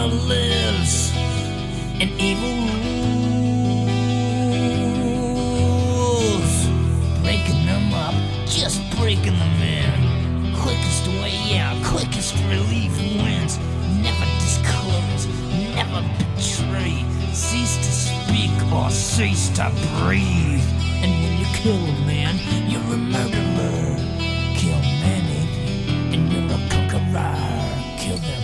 world lives in evil rules, breaking them up, just breaking them in. Quickest way, yeah, quickest relief wins. Never disclose, never betray. Cease to speak or cease to breathe. And when you kill them